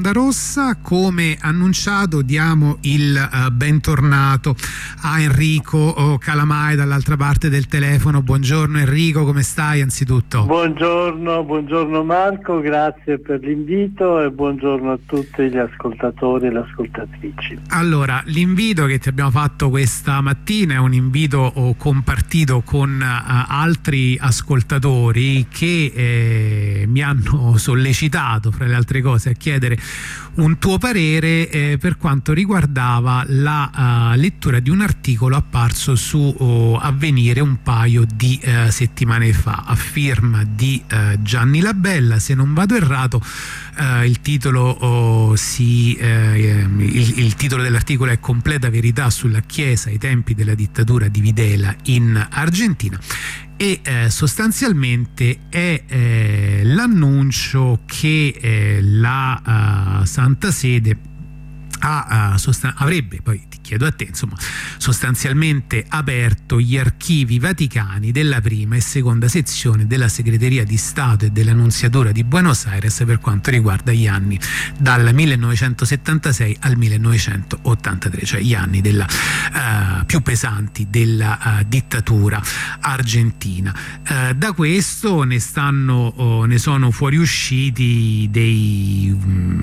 Rossa. Come annunciato diamo il bentornato a Enrico Calamai dall'altra parte del telefono. Buongiorno Enrico, come stai anzitutto? Buongiorno Marco, grazie per l'invito e buongiorno a tutti gli ascoltatori e le ascoltatrici. Allora, l'invito che ti abbiamo fatto questa mattina è un invito compartito con altri ascoltatori che mi hanno sollecitato, fra le altre cose, a chiedere un tuo parere per quanto riguardava la lettura di un articolo apparso su Avvenire un paio di settimane fa, a firma di Gianni Labella. Se non vado errato, il titolo dell'articolo è "Completa verità sulla Chiesa ai tempi della dittatura di Videla in Argentina", e sostanzialmente è l'annuncio che la Santa Sede avrebbe, poi ti chiedo a te, insomma, sostanzialmente aperto gli archivi vaticani della prima e seconda sezione della Segreteria di Stato e della Nunziatura di Buenos Aires per quanto riguarda gli anni dal 1976 al 1983, cioè gli anni più pesanti della dittatura argentina. Da questo ne sono fuoriusciti dei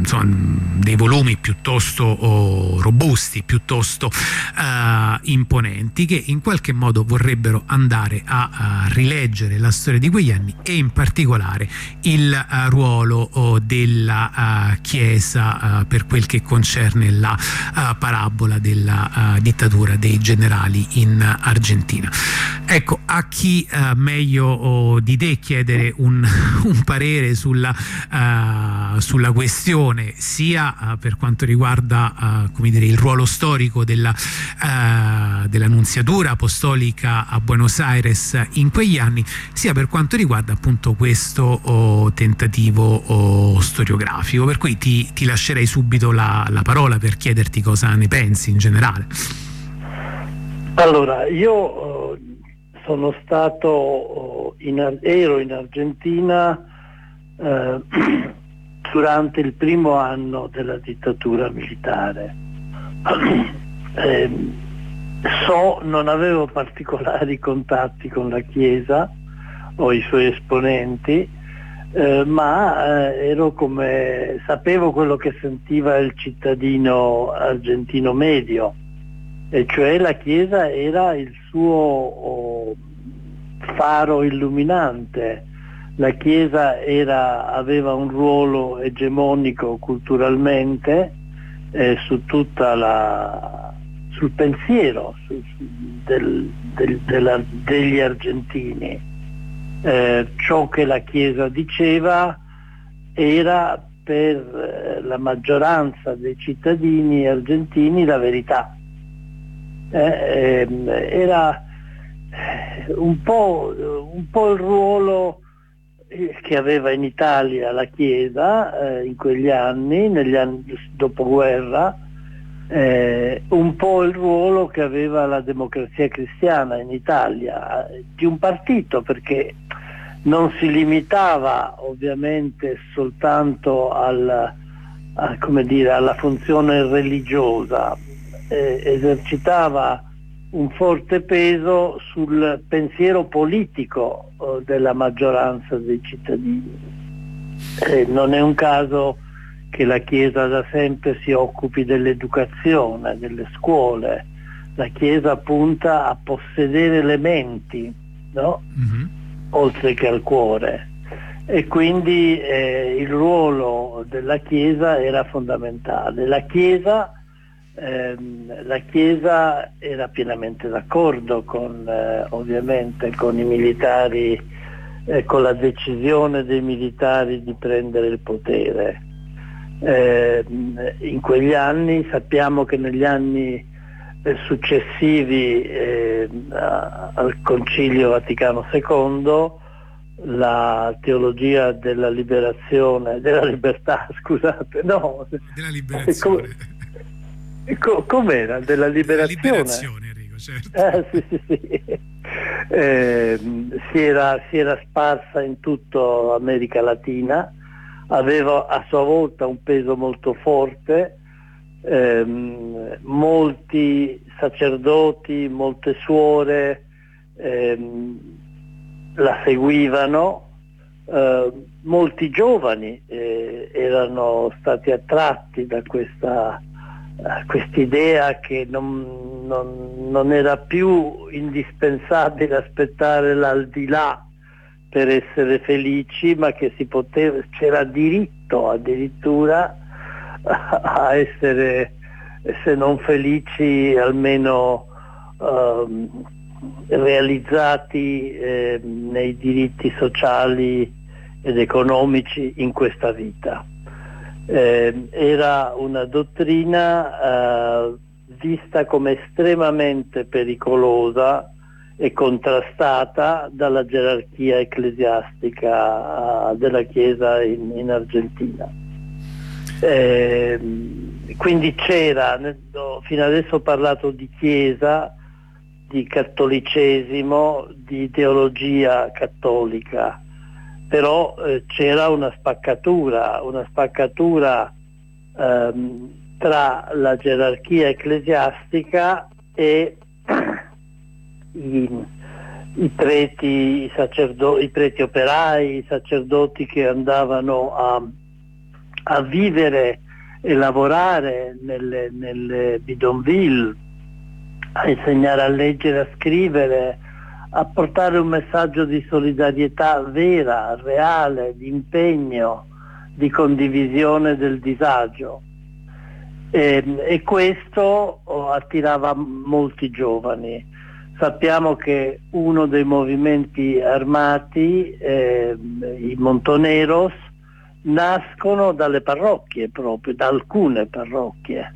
volumi piuttosto robusti, piuttosto imponenti, che in qualche modo vorrebbero andare a rileggere la storia di quegli anni e in particolare il ruolo della Chiesa per quel che concerne la parabola della dittatura dei generali in Argentina. Ecco, a chi meglio di te chiedere un parere sulla questione, sia per quanto riguarda il ruolo storico della Nunziatura Apostolica a Buenos Aires in quegli anni, sia per quanto riguarda appunto questo tentativo storiografico. Per cui ti lascerei subito la parola per chiederti cosa ne pensi in generale. Allora, io sono stato ero in Argentina durante il primo anno della dittatura militare. Non avevo particolari contatti con la Chiesa o i suoi esponenti, ma sapevo quello che sentiva il cittadino argentino medio, e cioè la Chiesa era il suo faro illuminante. La Chiesa aveva un ruolo egemonico culturalmente sul pensiero degli argentini. Ciò che la Chiesa diceva era per la maggioranza dei cittadini argentini la verità. Era un po' il ruolo che aveva in Italia la Chiesa in quegli anni, negli anni dopoguerra, un po' il ruolo che aveva la Democrazia Cristiana in Italia, di un partito, perché non si limitava ovviamente soltanto alla funzione religiosa, esercitava un forte peso sul pensiero politico della maggioranza dei cittadini. Non è un caso che la Chiesa da sempre si occupi dell'educazione, delle scuole. La Chiesa punta a possedere le menti, no? Mm-hmm. Oltre che al cuore. E quindi il ruolo della Chiesa era fondamentale. La Chiesa era pienamente d'accordo ovviamente con i militari, con la decisione dei militari di prendere il potere. In quegli anni, sappiamo che negli anni successivi al Concilio Vaticano II, la teologia della libertà, scusate, no, della liberazione. Com'era? Della liberazione? Della liberazione, Enrico, certo. Si era sparsa in tutta America Latina, aveva a sua volta un peso molto forte, molti sacerdoti, molte suore la seguivano, molti giovani erano stati attratti da quest'idea che non era più indispensabile aspettare l'aldilà per essere felici, ma che c'era diritto addirittura a essere, se non felici, almeno realizzati nei diritti sociali ed economici in questa vita. Era una dottrina vista come estremamente pericolosa e contrastata dalla gerarchia ecclesiastica della Chiesa in Argentina. Quindi c'era, fino adesso ho parlato di Chiesa, di cattolicesimo, di ideologia cattolica, però c'era una spaccatura tra la gerarchia ecclesiastica e i preti operai, i sacerdoti che andavano a vivere e lavorare nelle bidonville, a insegnare a leggere, a scrivere, a portare un messaggio di solidarietà vera, reale, di impegno, di condivisione del disagio. E questo attirava molti giovani. Sappiamo che uno dei movimenti armati, i Montoneros, nascono dalle parrocchie, proprio da alcune parrocchie,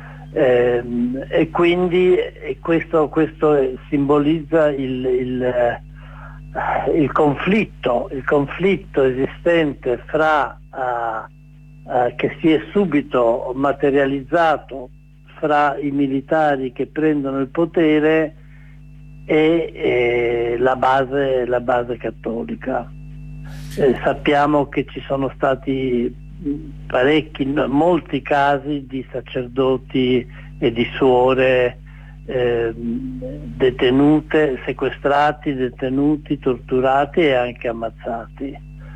e quindi questo simbolizza il conflitto esistente che si è subito materializzato fra i militari che prendono il potere e la base cattolica. Sappiamo che ci sono stati molti casi di sacerdoti e di suore sequestrati, detenuti, torturati e anche ammazzati.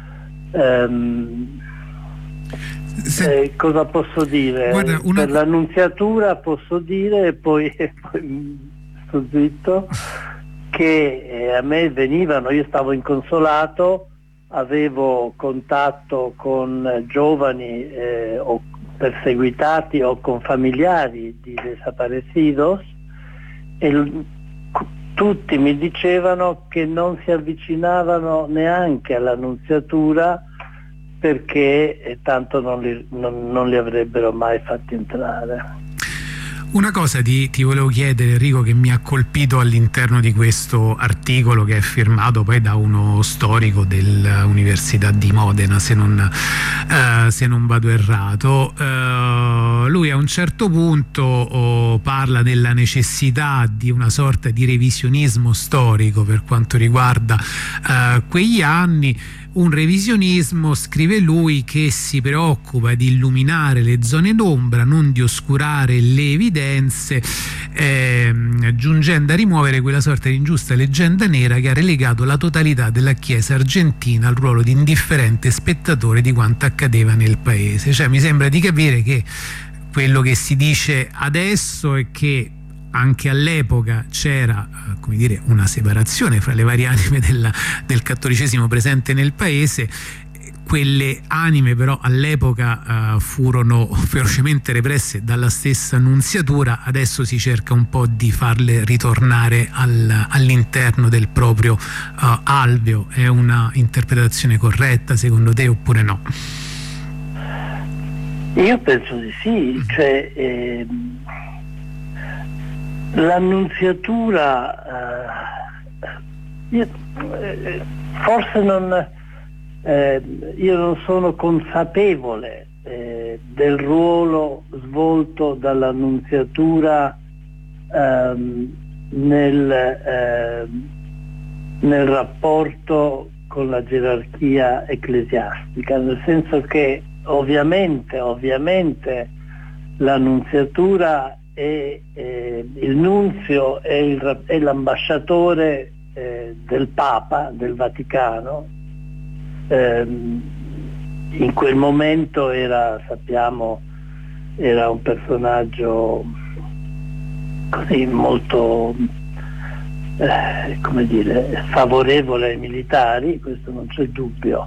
Cosa posso dire? Guarda, per l'annunziatura posso dire, e poi sto zitto, che a me venivano, io stavo in consolato, avevo contatto con giovani o perseguitati o con familiari di desaparecidos, e tutti mi dicevano che non si avvicinavano neanche all'annunziatura perché tanto non li avrebbero mai fatti entrare. Una cosa ti volevo chiedere, Enrico, che mi ha colpito all'interno di questo articolo, che è firmato poi da uno storico dell'Università di Modena, se non vado errato. Lui a un certo punto parla della necessità di una sorta di revisionismo storico per quanto riguarda quegli anni. Un revisionismo, scrive lui, che si preoccupa di illuminare le zone d'ombra, non di oscurare le evidenze, giungendo a rimuovere quella sorta di ingiusta leggenda nera che ha relegato la totalità della Chiesa argentina al ruolo di indifferente spettatore di quanto accadeva nel paese. Cioè, mi sembra di capire che quello che si dice adesso è che anche all'epoca c'era, come dire, una separazione fra le varie anime del cattolicesimo presente nel paese. Quelle anime però all'epoca furono ferocemente represse dalla stessa nunziatura. Adesso si cerca un po' di farle ritornare all'interno del proprio alveo. È una interpretazione corretta secondo te oppure no? Io penso di sì, cioè l'annunziatura forse io non sono consapevole del ruolo svolto dall'annunziatura nel rapporto con la gerarchia ecclesiastica, nel senso che ovviamente la nunziatura è il nunzio è l'ambasciatore del Papa, del Vaticano. In quel momento sappiamo, era un personaggio così molto come dire, favorevole ai militari, questo non c'è dubbio.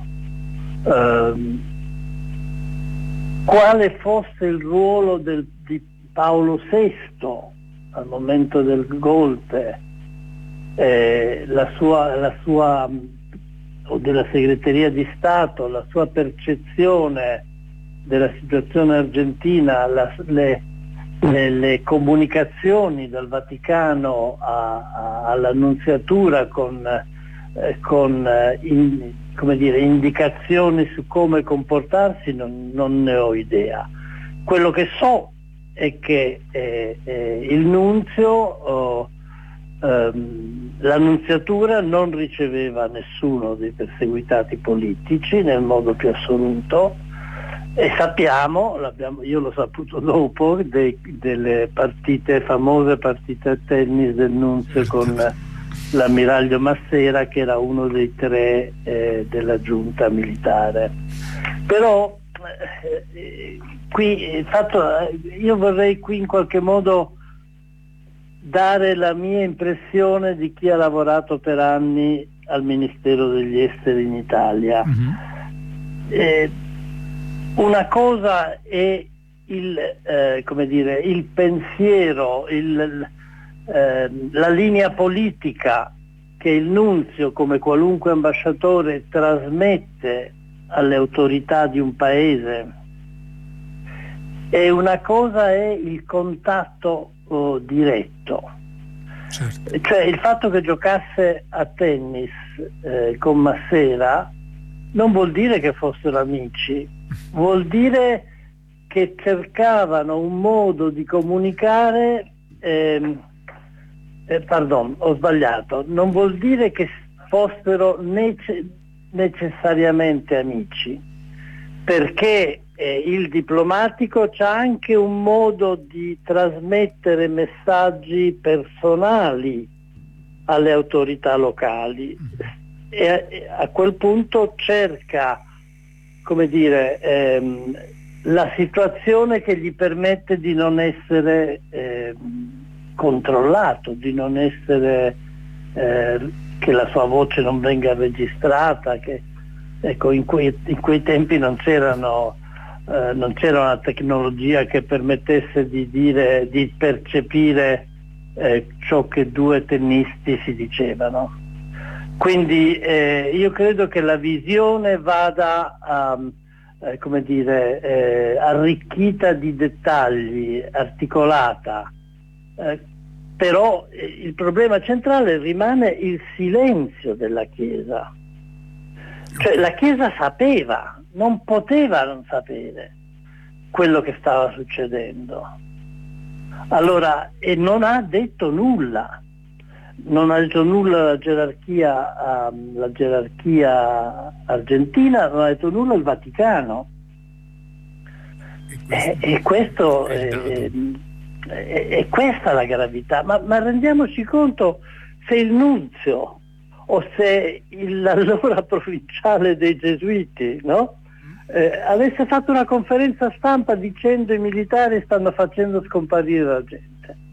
Quale fosse il ruolo di Paolo VI al momento del golpe, la sua o della segreteria di Stato, la sua percezione della situazione argentina, le comunicazioni dal Vaticano alla nunziatura con come dire, indicazioni su come comportarsi, non ne ho idea. Quello che so è che il nunzio, la nunziatura non riceveva nessuno dei perseguitati politici nel modo più assoluto, e sappiamo, io l'ho saputo dopo, delle famose partite a tennis del nunzio con l'ammiraglio Massera, che era uno dei 3 della giunta militare. Però io vorrei qui in qualche modo dare la mia impressione di chi ha lavorato per anni al Ministero degli Esteri in Italia. Una cosa è il pensiero, la linea politica che il nunzio, come qualunque ambasciatore, trasmette alle autorità di un paese, e una cosa è il contatto diretto. Certo. Cioè il fatto che giocasse a tennis con Massera non vuol dire che fossero amici, vuol dire che cercavano un modo di comunicare, ho sbagliato, non vuol dire che fossero necessariamente amici, perché il diplomatico c'ha anche un modo di trasmettere messaggi personali alle autorità locali, e a quel punto cerca, come dire, la situazione che gli permette di non essere controllato, di non essere che la sua voce non venga registrata, che ecco, in quei tempi non c'era una tecnologia che permettesse di percepire ciò che 2 tennisti si dicevano. Quindi io credo che la visione vada arricchita di dettagli, articolata, però il problema centrale rimane il silenzio della Chiesa. Cioè la Chiesa sapeva, non poteva non sapere quello che stava succedendo. Allora, e non ha detto nulla. Non ha detto nulla la gerarchia argentina, non ha detto nulla il Vaticano. E questo è questa la gravità. Ma rendiamoci conto, se il nunzio o se l'allora provinciale dei Gesuiti, no? Avesse fatto una conferenza stampa dicendo i militari stanno facendo scomparire la gente.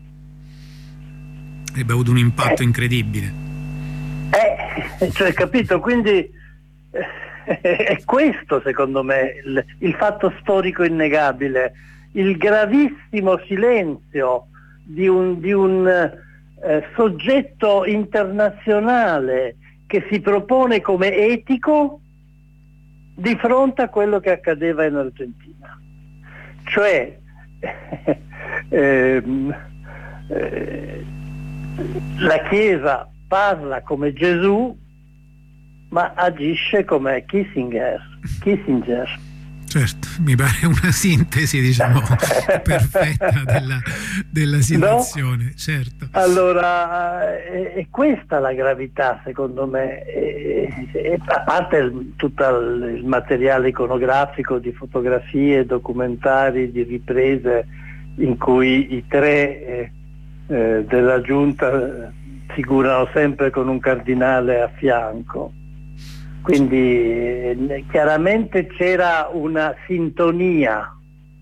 Avrebbe avuto un impatto incredibile. Cioè, capito? Quindi è questo, secondo me, il fatto storico innegabile, il gravissimo silenzio di un soggetto internazionale che si propone come etico di fronte a quello che accadeva in Argentina. Cioè la Chiesa parla come Gesù, ma agisce come Kissinger. Certo, mi pare una sintesi, diciamo, perfetta della situazione, no? Certo. Allora, è questa la gravità, secondo me, a parte tutto il materiale iconografico di fotografie, documentari, di riprese in cui i tre della giunta figurano sempre con un cardinale a fianco. Quindi chiaramente c'era una sintonia.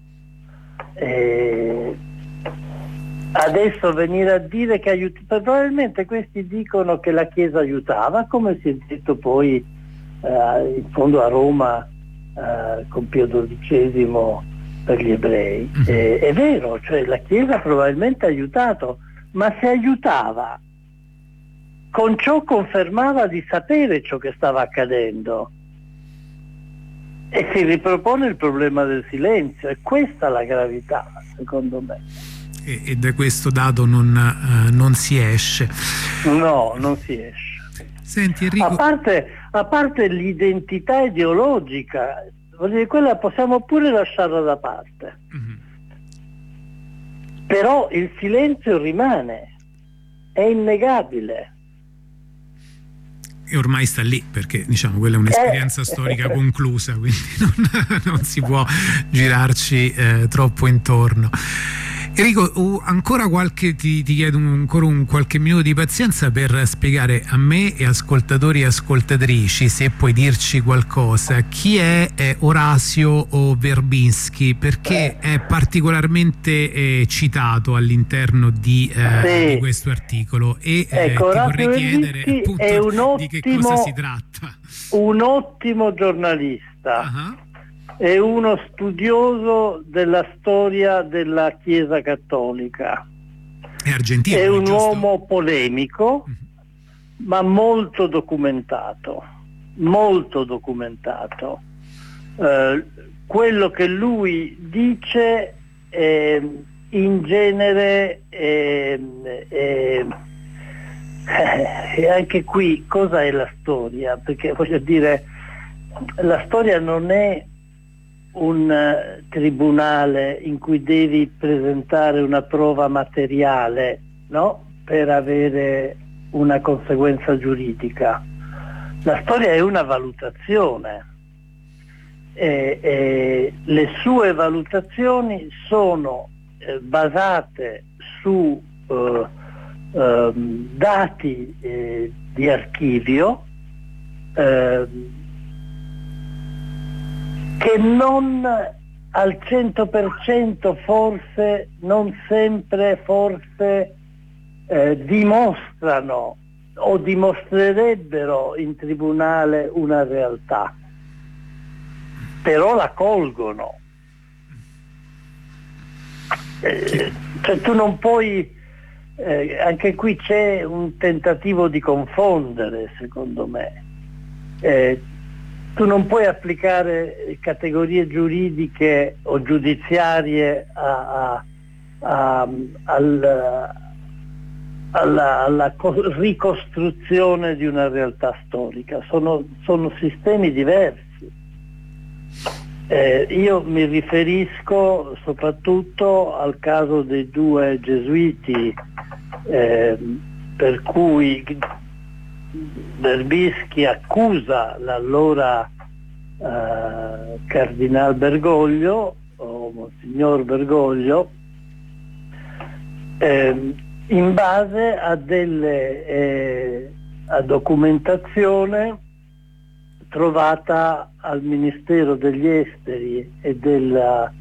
Adesso venire a dire che aiutava, probabilmente questi dicono che la Chiesa aiutava, come si è detto poi in fondo a Roma con Pio XII per gli ebrei. È vero, cioè la Chiesa probabilmente ha aiutato, ma se aiutava con ciò confermava di sapere ciò che stava accadendo e si ripropone il problema del silenzio, e questa è la gravità, secondo me. E da questo dato non si esce. No, non si esce. Senti, Enrico, a parte l'identità ideologica, voglio dire, quella possiamo pure lasciarla da parte. Però il silenzio rimane, è innegabile. E ormai sta lì, perché diciamo quella è un'esperienza storica conclusa, quindi non si può girarci troppo intorno. Enrico, ancora ti chiedo ancora qualche minuto di pazienza per spiegare a me e ascoltatori e ascoltatrici, se puoi dirci qualcosa, chi è Orazio Verbinski, perché è particolarmente citato all'interno di questo articolo, e ecco, ti vorrei chiedere appunto di che cosa si tratta. Un ottimo giornalista. È uno studioso della storia della Chiesa Cattolica. È argentino. È un uomo polemico, ma molto documentato. Molto documentato. Quello che lui dice in genere e anche qui cosa è la storia? Perché voglio dire, la storia non è un tribunale in cui devi presentare una prova materiale, no? Per avere una conseguenza giuridica. La storia è una valutazione e le sue valutazioni sono basate su dati di archivio che non al 100% forse, non sempre forse dimostrano o dimostrerebbero in tribunale una realtà, però la colgono. Cioè tu non puoi, anche qui c'è un tentativo di confondere, secondo me. Tu non puoi applicare categorie giuridiche o giudiziarie alla ricostruzione di una realtà storica. Sono sistemi diversi. Io mi riferisco soprattutto al caso dei due gesuiti, per cui Verbinski accusa l'allora Cardinal Bergoglio o Monsignor Bergoglio in base a documentazione trovata al Ministero degli Esteri e delle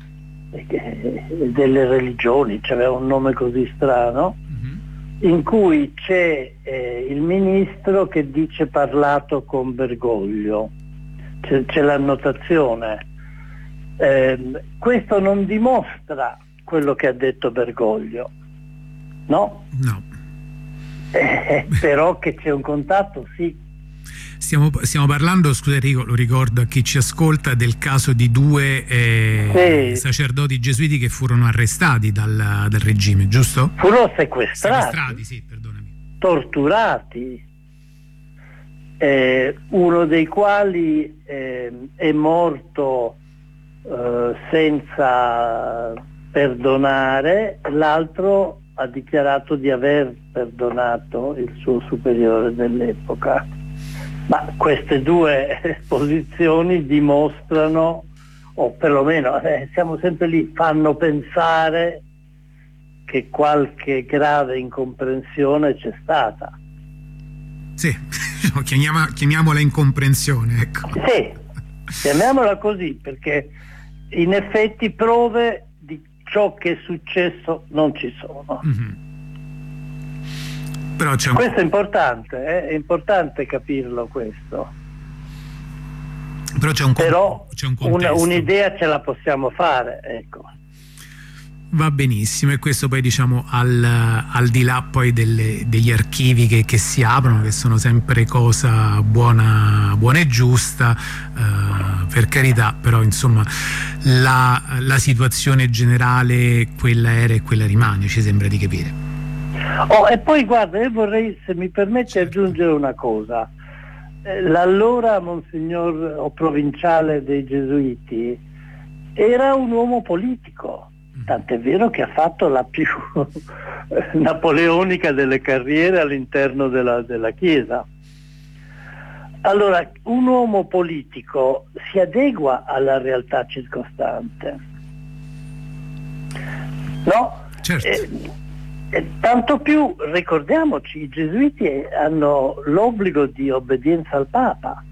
religioni, c'aveva un nome così strano, in cui c'è il ministro che dice parlato con Bergoglio, c'è l'annotazione. Questo non dimostra quello che ha detto Bergoglio, no? No. Però che c'è un contatto, sì. Stiamo parlando, scusa Enrico, lo ricordo a chi ci ascolta, del caso di due sacerdoti gesuiti che furono arrestati dal regime, giusto? Furono sequestrati, sì, perdonami. Torturati, uno dei quali è morto senza perdonare, l'altro ha dichiarato di aver perdonato il suo superiore dell'epoca. Ma queste due posizioni dimostrano, o perlomeno siamo sempre lì, fanno pensare che qualche grave incomprensione c'è stata. Sì, chiamiamola incomprensione, ecco. Sì, chiamiamola così, perché in effetti prove di ciò che è successo non ci sono. Mm-hmm. Però questo è importante capirlo questo. Però c'è un contesto. Un'idea ce la possiamo fare, ecco. Va benissimo, e questo poi diciamo al di là poi degli archivi che si aprono, che sono sempre cosa buona e giusta, per carità, però insomma la situazione generale quella era e quella rimane, ci sembra di capire. E poi guarda, io vorrei, se mi permette, aggiungere una cosa. L'allora Monsignor o provinciale dei Gesuiti era un uomo politico. Tant'è vero che ha fatto la più napoleonica delle carriere all'interno della Chiesa. Allora, un uomo politico si adegua alla realtà circostante, no? Certo. Tanto più, ricordiamoci, i Gesuiti hanno l'obbligo di obbedienza al Papa.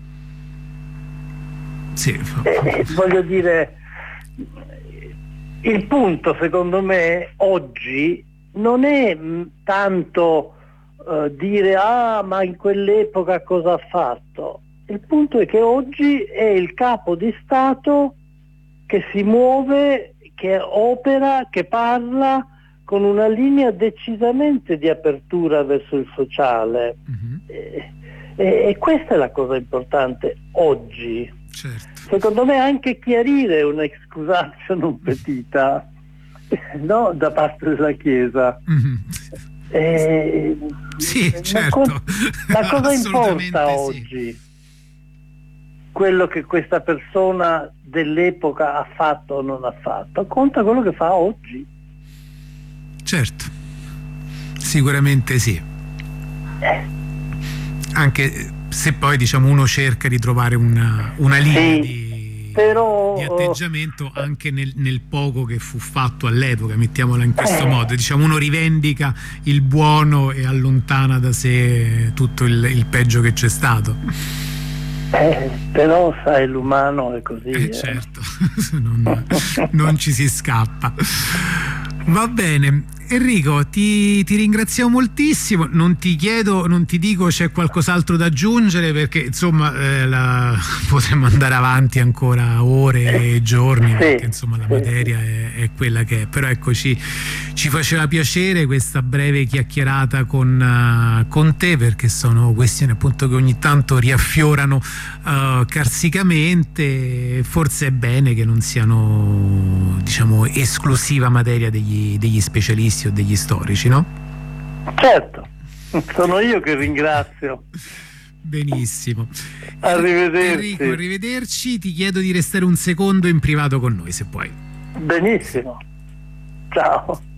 Sì. Voglio dire, il punto secondo me oggi non è tanto dire ma in quell'epoca cosa ha fatto. Il punto è che oggi è il capo di Stato che si muove, che opera, che parla con una linea decisamente di apertura verso il sociale. Mm-hmm. E questa è la cosa importante oggi. Certo. Secondo me anche chiarire un'excusatio non petita, no, da parte della Chiesa. Mm-hmm. Sì, certo. Ma cosa importa oggi? Sì. Quello che questa persona dell'epoca ha fatto o non ha fatto? Conta quello che fa oggi. Certo, sicuramente sì. Anche se poi diciamo uno cerca di trovare una linea di atteggiamento anche nel poco che fu fatto all'epoca, mettiamola in questo modo, diciamo uno rivendica il buono e allontana da sé tutto il peggio che c'è stato. Però sai, l'umano è così. Certo, non ci si scappa. Va bene, Enrico, ti ringraziamo moltissimo. Non ti dico c'è qualcos'altro da aggiungere, perché insomma potremmo andare avanti ancora ore e giorni, perché insomma la materia è quella che è. Però ecco, ci faceva piacere questa breve chiacchierata con te, perché sono questioni appunto che ogni tanto riaffiorano carsicamente. Forse è bene che non siano, diciamo, esclusiva materia degli specialisti o degli storici, no? Certo, sono io che ringrazio. Benissimo. Arrivederci. Enrico, arrivederci. Ti chiedo di restare un secondo in privato con noi, se puoi. Benissimo. Ciao.